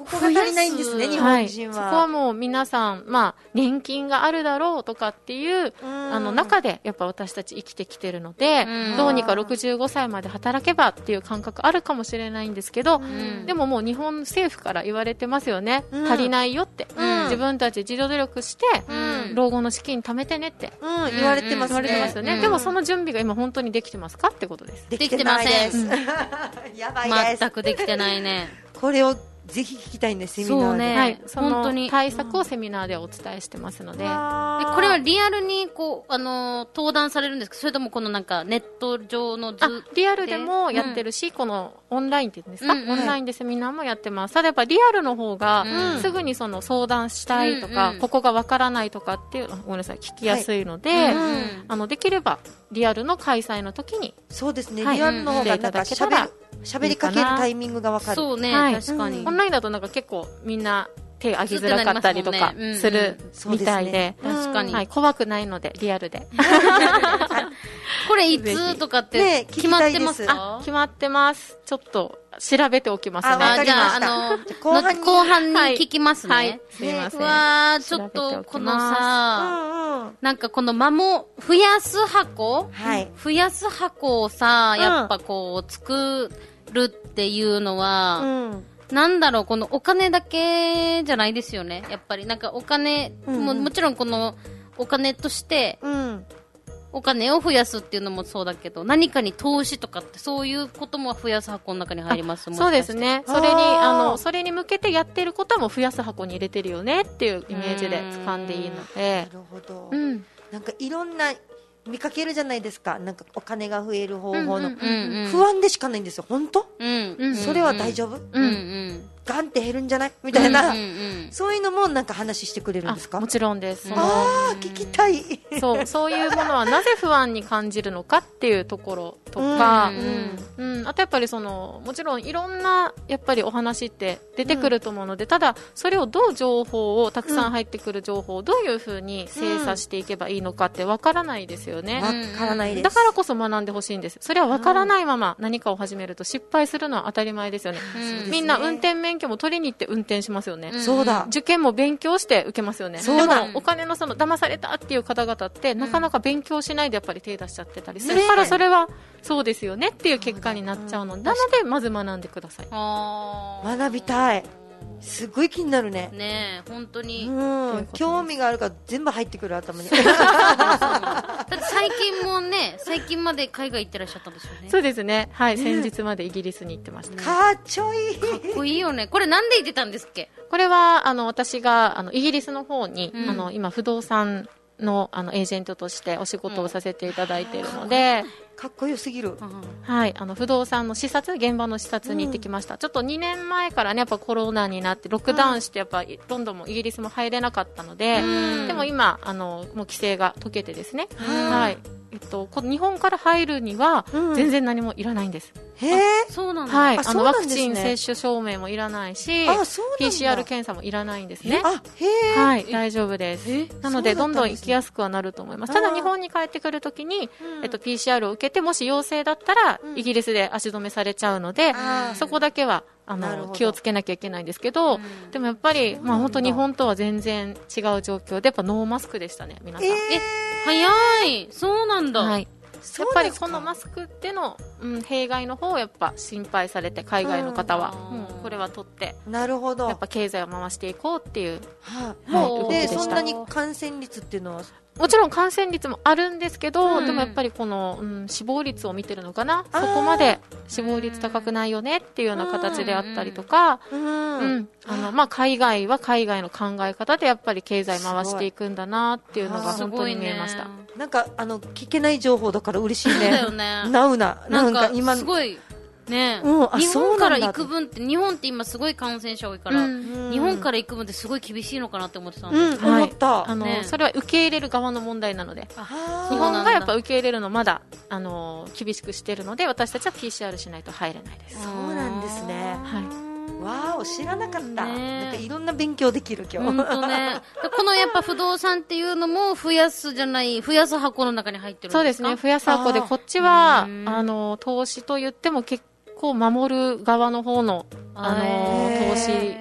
Speaker 1: ここが足りないんですね、日本人は。
Speaker 3: そこはもう皆さん、年金があるだろうとかっていう、中で、やっぱ私たち生きてきてるので、どうにか65歳まで働けばっていう感覚あるかもしれないんですけど、でももう日本政府から言われてますよね。足りないよって。自分たち自助努力して、老後の資金貯めてねって。
Speaker 1: 言われてますね。
Speaker 3: 言われてますよね。でもその準備が今本当にできてますかってことです。
Speaker 2: できてません。
Speaker 1: やばいです。
Speaker 2: 全くできてないね。
Speaker 1: これをぜひ聞きたいんです、セミナーで。そうね。
Speaker 3: はい。本当に対策をセミナーでお伝えしてますので。
Speaker 2: これはリアルにこう登壇されるんですか、それともこのなんかネット上の
Speaker 3: リアルでもやってるし、このオンラインって言うんですか、オンラインでセミナーもやってます。ただやっぱリアルの方が、すぐにその相談したいとか、ここがわからないとかっていう、ごめんなさい、聞きやすいので、できればリアルの開催の時に。
Speaker 1: そうですね、リアルの方がなんか喋りかけるタイミングがわかる。
Speaker 2: そうね、確かに。
Speaker 3: オンラインだとなんか結構みんな手挙げづらかったりとかするみたいで、
Speaker 2: 確かに。
Speaker 3: はい、怖くないので、リアルで。
Speaker 2: これいつとかって決まってますか？
Speaker 3: 決まってます。ちょっと調べておきますね。
Speaker 1: じゃ
Speaker 2: あ後半に聞きますね。
Speaker 3: はい、すいません。
Speaker 2: うわー、ちょっとこのさ、なんかこの増やす箱をさ、やっぱこう作るっていうのは、なんだろう、このお金だけじゃないですよね。やっぱりなんかお金、もちろんこのお金として、お金を増やすっていうのもそうだけど、何かに投資とかってそういうことも増やす箱の中に入ります。
Speaker 3: そうですね。それに向けてやってることも増やす箱に入れてるよねっていうイメージで掴んでいいので。
Speaker 1: なるほど。なんかいろんな見かけるじゃないですか。なんかお金が増える方法の不安でしかないんですよ。本当？それは大丈夫？ガンって減るんじゃないみたいな、そういうのもなんか話してくれるんですか？
Speaker 3: もちろんです。
Speaker 1: 聞きたい。
Speaker 3: そういうものはなぜ不安に感じるのかっていうところとか、あとやっぱりもちろんいろんなやっぱりお話って出てくると思うので、ただそれをどう情報をたくさん入ってくる情報をどういうふうに精査していけばいいのかってわからないですよね。
Speaker 1: わからないです。
Speaker 3: だからこそ学んでほしいんです。それはわからないまま何かを始めると失敗するのは当たり前ですよね。みんな運転免許も取りに行って運転しますよね。
Speaker 1: そうだ。
Speaker 3: 受験も勉強して受けますよね。でもお金の騙されたっていう方々ってなかなか勉強しないでやっぱり手出しちゃってたりするから、それはそうですよねっていう結果になっちゃうので、なのでまず学んでください。
Speaker 1: 学びたい。すごい気になるね。
Speaker 2: ねえ、本当に。
Speaker 1: 興味があるから全部入ってくる、頭に。
Speaker 2: だって最近まで海外行ってらっしゃったんですよね。
Speaker 3: そうですね。はい、先日までイギリスに行ってました。
Speaker 1: かっちょいい。
Speaker 2: かっこいいよね。これなんで行ってたんですっけ？
Speaker 3: これは、私が、イギリスの方に、今、不動産の、エージェントとしてお仕事をさせていただいているので、
Speaker 1: かっこよすぎる。
Speaker 3: はい、不動産の視察、現場の視察に行ってきました。ちょっと2年前からね、やっぱコロナになってロックダウンして、やっぱロンドンもイギリスも入れなかったので、でも今、もう規制が解けてですね、はい、日本から入るには全然何もいらないんです。
Speaker 2: そうなんだ。
Speaker 3: はい、ワクチン接種証明もいらないし、PCR 検査もいらないんですね。はい、大丈夫です。なのでどんどん行きやすくはなると思います。ただ日本に帰ってくるときに、PCR を受けてもし陽性だったらイギリスで足止めされちゃうので、そこだけは気をつけなきゃいけないんですけど、でもやっぱり本当日本とは全然違う状況でやっぱノーマスクでしたね、皆さん。
Speaker 2: 早い。そうなんだ。
Speaker 3: はい。やっぱりこのマスクでの、弊害の方をやっぱ心配されて、海外の方は、これは取って、
Speaker 1: なるほど。
Speaker 3: やっぱ経済を回していこうっていう。
Speaker 1: で、そんなに感染率っていうのは
Speaker 3: もちろん感染率もあるんですけど、でもやっぱりこの、死亡率を見てるのかな、そこまで死亡率高くないよねっていうような形であったりとか、海外は海外の考え方でやっぱり経済回していくんだなっていうのが本当に見えました。
Speaker 1: なんか聞けない情報だから嬉しいね。
Speaker 2: だよね。
Speaker 1: なんか今
Speaker 2: すごいね、日本から行く分って、日本って今すごい感染者多いから、日本から行く分ってすごい厳しいのかなって思ってたんですけど、
Speaker 1: 思った。
Speaker 3: それは受け入れる側の問題なので、日本がやっぱ受け入れるのまだ厳しくしてるので、私たちは PCR しないと入れないです。
Speaker 1: そうなんですね。
Speaker 3: はい。
Speaker 1: わー、知らなかった。なんかいろんな勉強できる今日。
Speaker 2: 本当ね。このやっぱ不動産っていうのも増やす箱の中に入ってるんですか？
Speaker 3: そうですね。増やす箱で、こっちは投資と言っても結構守る側の方の投資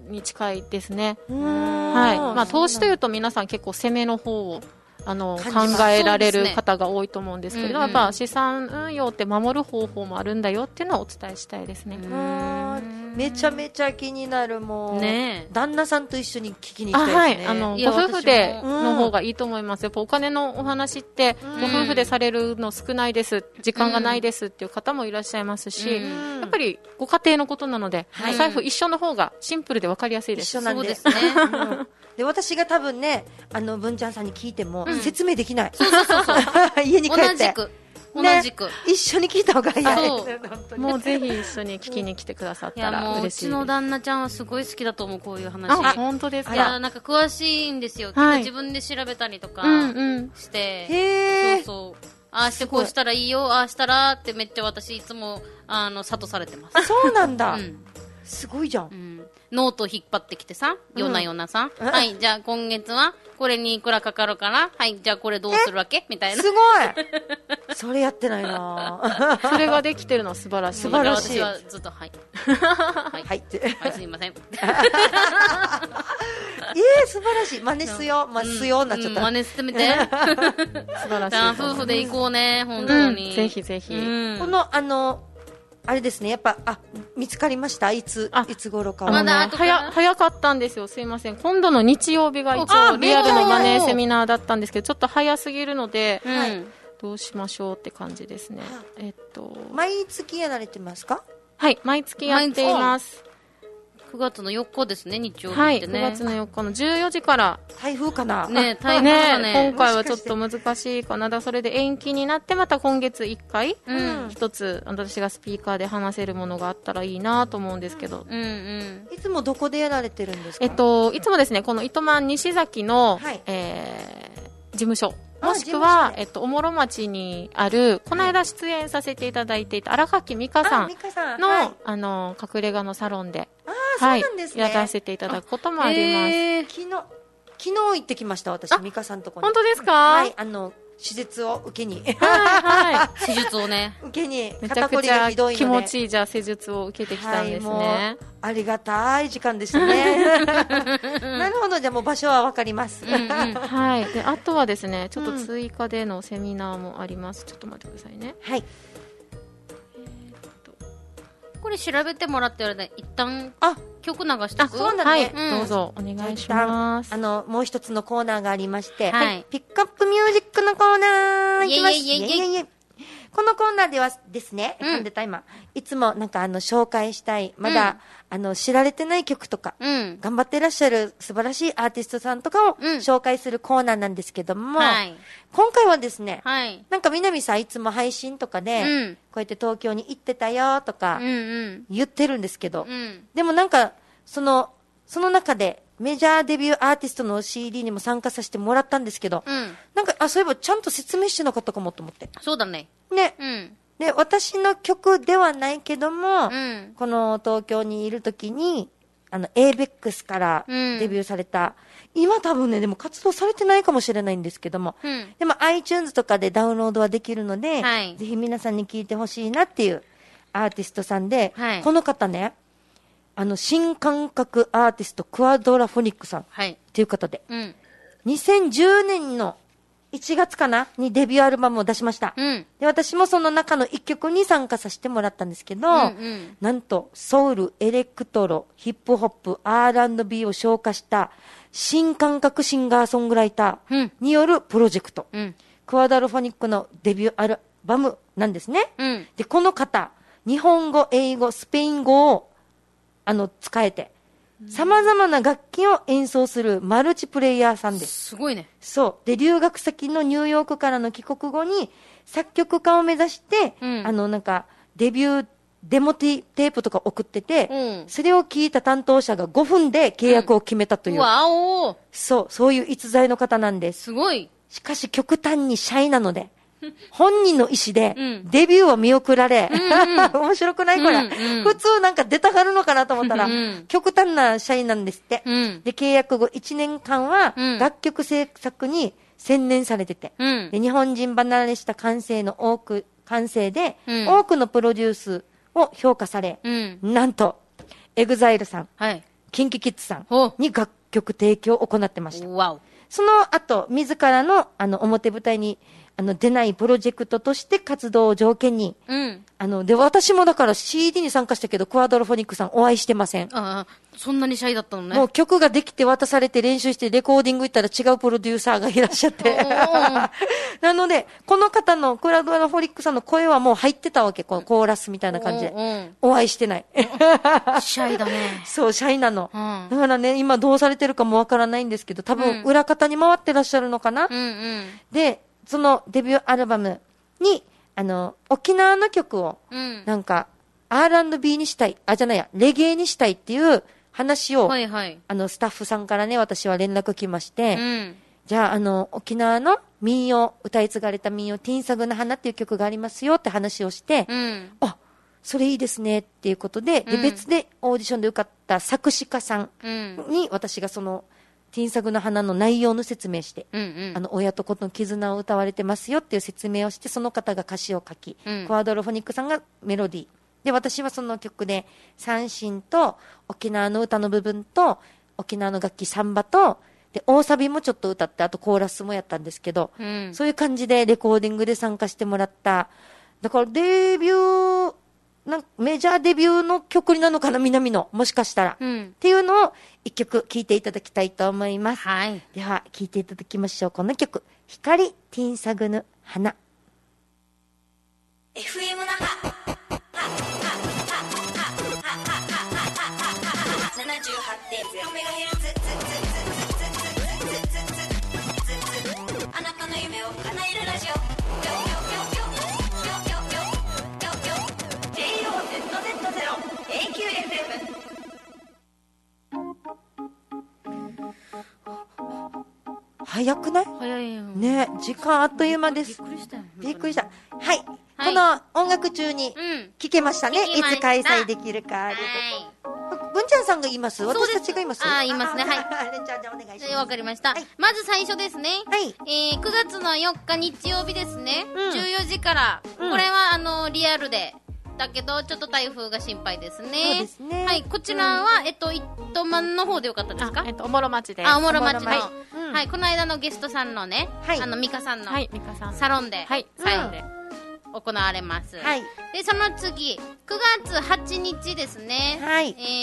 Speaker 3: に近いですね。はい。投資というと皆さん結構攻めの方を考えられる方が多いと思うんですけれど、やっぱ資産運用って守る方法もあるんだよっていうのをお伝えしたいですね。
Speaker 1: めちゃめちゃ気になる。もう、ね、旦那さんと一緒に聞きに行き
Speaker 3: たいですね。はい、ご夫婦での方がいいと思います。やっぱお金のお話ってご夫婦でされるの少ないです、時間がないですっていう方もいらっしゃいますし、やっぱりご家庭のことなので、お財布一緒の方がシンプルで分かりやすいです。
Speaker 1: 一緒なんですね。で、私が多分ね、文ちゃんさんに聞いても説明できない。家に帰って。
Speaker 2: 同じく、
Speaker 1: 一緒に聞いた方がい
Speaker 3: い。もうぜひ一緒に聞きに来てくださったら嬉しいです。
Speaker 2: うちの旦那ちゃんはすごい好きだと思う、こういう話。
Speaker 3: 本当ですか。
Speaker 2: いや、なんか詳しいんですよ。自分で調べたりとかして、ああしてこうしたらいいよ、ああしたらってめっちゃ私いつも諭されてます。
Speaker 1: そうなんだ。すごいじゃん。
Speaker 2: ノート引っ張ってきてさ、夜な夜なさ、はい、じゃあ今月はこれにいくらかかるから、はい、じゃあこれどうするわけみたいな。
Speaker 1: すごいそれやってないな
Speaker 3: それができてるのは素晴らしい。
Speaker 1: 素晴らしい。
Speaker 2: 私はずっと、はい。
Speaker 1: はいって。
Speaker 2: はい、すみません。
Speaker 1: 素晴らしい。真似すよ。すよになっちゃった。
Speaker 2: 真似してみて。素
Speaker 3: 晴らしい。
Speaker 2: 夫婦で行こうね、本当に。
Speaker 3: ぜひぜひ。
Speaker 1: この、あれですね、やっぱ、見つかりました？いつ頃かは。
Speaker 2: まだ
Speaker 3: 早かったんですよ。すいません。今度の日曜日が一応リアルのマネーセミナーだったんですけど、ちょっと早すぎるので、どうしましょうって感じですね。
Speaker 1: 毎月やられてますか？
Speaker 3: はい、毎月やっています。
Speaker 2: 9月の4日ですね、日曜日ってね。
Speaker 3: はい、9月の4日の14時から。
Speaker 1: 台風かな？
Speaker 2: ね、台風かね。
Speaker 3: 今回はちょっと難しいかな。それで延期になって、また今月1回、一つ私がスピーカーで話せるものがあったらいいなと思うんですけど。
Speaker 1: いつもどこでやられてるんですか？
Speaker 3: いつもですね、この糸満西崎の、事務所。もしくは、おもろ町にある、この間出演させていただいていた荒垣美香さんの、隠れ家のサロンで、
Speaker 1: そうなんですね。
Speaker 3: やらせていただくこともあります。
Speaker 1: 昨日行ってきました、私、美香さんとこに。
Speaker 3: 本当ですか？
Speaker 1: はい、手術を受けに。
Speaker 2: 施術をね。
Speaker 1: 受けに、
Speaker 3: めちゃくちゃ気持ちいい、じゃあ施術を受けてきたんですね。
Speaker 1: ありがたい時間でしたね。なるほど、じゃあもう場所はわかります。
Speaker 3: はい。で、あとはですね、ちょっと追加でのセミナーもあります。ちょっと待ってくださいね。
Speaker 1: はい。
Speaker 2: これ調べてもらって一旦曲流しておく。
Speaker 1: そうだね。
Speaker 3: はい、どうぞお願いします。
Speaker 1: もう一つのコーナーがありまして、ピックアップミュージックのコーナーいきます。このコーナーではですね、いつもなんか紹介したい、まだ、知られてない曲とか、頑張ってらっしゃる素晴らしいアーティストさんとかを紹介するコーナーなんですけども、今回はですね、なんか南さんいつも配信とかで、こうやって東京に行ってたよとか言ってるんですけど、でもなんか、その中で、メジャーデビューアーティストの CD にも参加させてもらったんですけど、なんか、そういえばちゃんと説明してなかったかもと思って。
Speaker 2: そうだね。
Speaker 1: ね。で、私の曲ではないけども、この東京にいるときに、ABEX からデビューされた、今多分ね、でも活動されてないかもしれないんですけども、でも iTunes とかでダウンロードはできるので、ぜひ皆さんに聴いてほしいなっていうアーティストさんで、この方ね、新感覚アーティストクアドラフォニックさんっていう方で、2010年の1月かなにデビューアルバムを出しました。で、私もその中の1曲に参加させてもらったんですけど、なんとソウル、エレクトロ、ヒップホップ、R&B を昇華した新感覚シンガーソングライターによるプロジェクト、クアドラフォニックのデビューアルバムなんですね。で、この方、日本語、英語、スペイン語を使えて、様々な楽器を演奏するマルチプレイヤーさんです。
Speaker 2: すごいね。
Speaker 1: そう。で、留学先のニューヨークからの帰国後に、作曲家を目指して、なんか、デビュー、デモテープとか送ってて、それを聞いた担当者が5分で契約を決めたという。
Speaker 2: わお。
Speaker 1: そういう逸材の方なんです。
Speaker 2: すごい。
Speaker 1: しかし極端にシャイなので、本人の意思で、デビューを見送られ、面白くないこれ、普通なんか出たがるのかなと思ったら、極端な社員なんですって。で、契約後1年間は、楽曲制作に専念されてて、で、日本人離れした感性で、多くのプロデュースを評価され、なんと、EXILE さん、 KinKiKids さんに楽曲提供を行ってました。
Speaker 2: わお。
Speaker 1: その後、自らの、表舞台に、出ないプロジェクトとして活動を条件に、うん。で、私もだから CD に参加したけど、クアドロフォニックさんお会いしてません。
Speaker 2: ああ、そんなにシャイだったのね。
Speaker 1: もう曲ができて渡されて練習してレコーディング行ったら違うプロデューサーがいらっしゃって。なので、この方のクアドロフォニックさんの声はもう入ってたわけ。このコーラスみたいな感じで。お会いしてない。
Speaker 2: シャイだね。
Speaker 1: そう、シャイなの。だからね、今どうされてるかもわからないんですけど、多分裏方に回ってらっしゃるのかな。で、そのデビューアルバムに、沖縄の曲を、なんか、R&B にしたい、レゲエにしたいっていう話を、はいはい、スタッフさんからね、私は連絡来まして、じゃあ、沖縄の民謡、歌い継がれた民謡、ティンサグの花っていう曲がありますよって話をして、あ、それいいですねっていうことで、で、別でオーディションで受かった作詞家さんに、私がその、ティンサグの花の内容の説明して、親と子の絆を歌われてますよっていう説明をして、その方が歌詞を書き、クアドロフォニックさんがメロディー。で、私はその曲で、三線と沖縄の歌の部分と、沖縄の楽器サンバと、で、大サビもちょっと歌って、あとコーラスもやったんですけど、そういう感じでレコーディングで参加してもらった。だからデビュー、メジャーデビューの曲になるのかな、南の。もしかしたら。っていうのを一曲聴いていただきたいと思います。はい。では、聴いていただきましょう。この曲。光ティンサグヌ花。FM 那覇。78.0MHz。あなたの夢を叶えるラジオ。早くない？
Speaker 2: 早いよ
Speaker 1: ね、時間あっという間です。びっくりしたよ。びっくりした。はい。この音楽中に聞けましたね。いつ開催できるか。文ちゃんさんが言います？私たちが言います？
Speaker 2: 言いますね。はい。
Speaker 1: レンちゃんじゃお願いします。
Speaker 2: わかりました。まず最初ですね。はい。9月の4日日曜日ですね。14時から。これはリアルで。だけどちょっと台風が心配ですね。そうですね。はい、こちらは糸満の方でよかったですか？
Speaker 3: おもろ町で。
Speaker 2: おもろ町の。はい、この間のゲストさんのね、ミカさんのサロンで、サロンで行われます。はい。でその次9月8日ですね。はい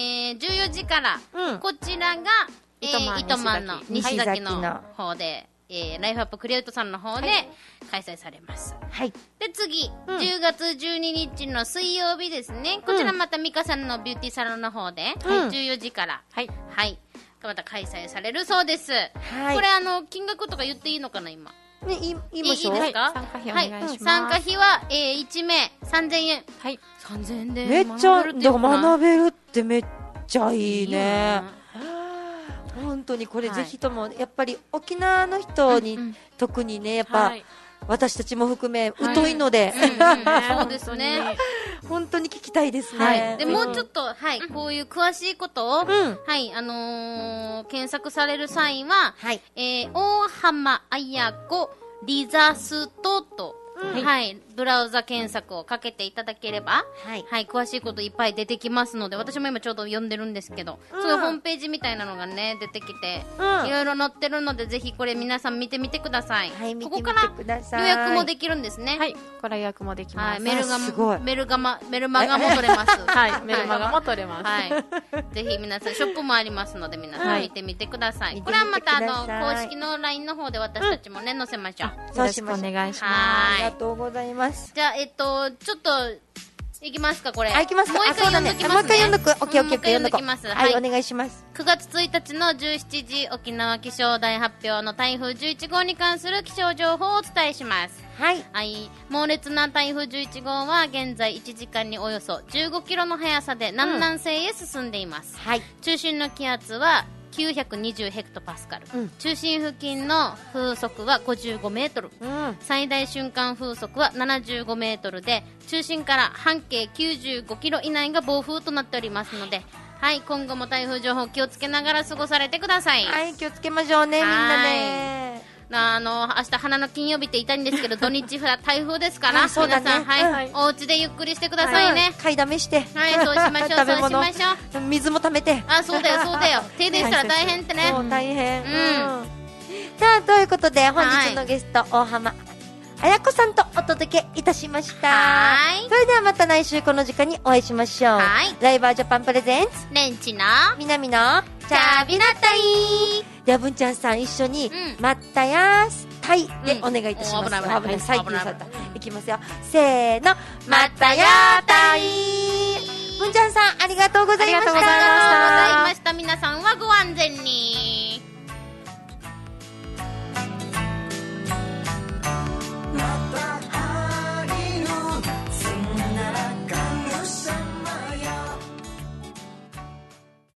Speaker 2: 。14時からこちらが糸満の西崎の方で。ライフアップクリエイトさんの方で開催されます。はい。で、次、10月12日の水曜日ですね。こちらまたミカさんのビューティーサロンの方で、14時から、はい。また開催されるそうです。はい。これ金額とか言っていいのかな、今。ね、言いましょう。いいですか？
Speaker 3: 参加費お願いします。
Speaker 2: 参加費は、1名3000円。はい。3000円で
Speaker 1: めっちゃ、学べるってめっちゃいいね。本当にこれぜひとも、やっぱり沖縄の人に特にね、やっぱ私たちも含め疎いので、
Speaker 2: そうですね。
Speaker 1: 本当に聞きたいですね。
Speaker 2: でもうちょっと、こういう詳しいことを、検索される際は、大浜綾子リザストと、ブラウザ検索をかけていただければ、詳しいこといっぱい出てきますので、私も今ちょうど読んでるんですけど、そのホームページみたいなのがね、出てきて、いろいろ載ってるので、ぜひこれ皆さん見てみてください。ここから予約もできるんですね。
Speaker 3: はい、ここから予約もできます。
Speaker 2: メルマガも取れます。
Speaker 3: はい、メルマガも取れます。
Speaker 2: はい。ぜひ皆さん、ショップもありますので、皆さん見てみてください。これはまた、公式の LINE の方で私たちもね、載せましょう。
Speaker 3: よろしくお願いします。
Speaker 1: ありがとうございます。
Speaker 2: じゃあ、ちょっと、いきますか、これ。
Speaker 1: いきますか。
Speaker 2: もう一回読んどきますね。
Speaker 1: もう一回読んどく。オッケー、
Speaker 2: 読んどきます。
Speaker 1: はい、お願いします。
Speaker 2: 9月1日の17時、沖縄気象台発表の台風11号に関する気象情報をお伝えします。はい。猛烈な台風11号は、現在1時間におよそ15キロの速さで南南西へ進んでいます。はい。中心の気圧は、920ヘクトパスカル、中心付近の風速は55メートル、最大瞬間風速は75メートルで、中心から半径95キロ以内が暴風となっておりますので、今後も台風情報気をつけながら過ごされてください。
Speaker 1: 気をつけましょうね、みんなね。
Speaker 2: 明日花の金曜日って言いたいんですけど、土日台風ですから、皆さん、お家でゆっくりしてくださいね。
Speaker 1: 買いだめして。
Speaker 2: はい、そうしましょう、そうしましょう。
Speaker 1: 水も溜めて。
Speaker 2: そうだよ、そうだよ。停電したら大変ってね。
Speaker 1: そう、大変。さあ、ということで、本日のゲスト、大浜彩子さんとお届けいたしました。それではまた来週この時間にお会いしましょう。ライバージャパンプレゼンツ、
Speaker 2: レンチの
Speaker 1: 南のチャビナタイ。では、文ちゃんさん一緒に、まったやータイでお願いいたします。危ない、サイって言うされた。いきますよ。せーの、まったやータイ。文ちゃんさん、ありがとうございました。
Speaker 2: ありがとうございました。皆さんはご安全に。